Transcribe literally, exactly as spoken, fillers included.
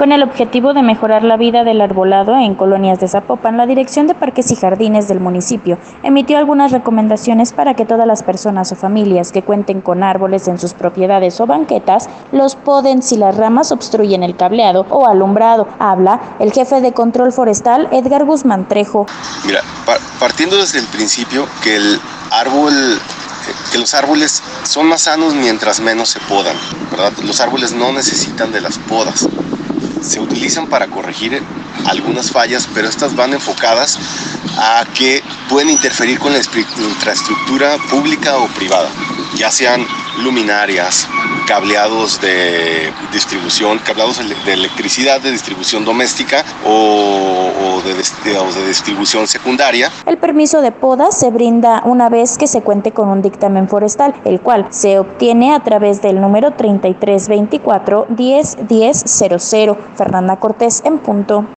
Con el objetivo de mejorar la vida del arbolado en colonias de Zapopan, la Dirección de Parques y Jardines del municipio emitió algunas recomendaciones para que todas las personas o familias que cuenten con árboles en sus propiedades o banquetas los poden si las ramas obstruyen el cableado o alumbrado. Habla el jefe de control forestal, Edgar Guzmán Trejo. Mira, partiendo desde el principio que el árbol que los árboles son más sanos mientras menos se podan, ¿verdad? Los árboles no necesitan de las podas. Se utilizan para corregir algunas fallas, pero estas van enfocadas a que pueden interferir con la infraestructura pública o privada, ya sean luminarias, cableados de distribución, cableados de electricidad de distribución doméstica o, o, de, de, o de distribución secundaria. El permiso de poda se brinda una vez que se cuente con un dictamen forestal, el cual se obtiene a través del número treinta y tres veinticuatro diez diez cero cero. Fernanda Cortés en punto.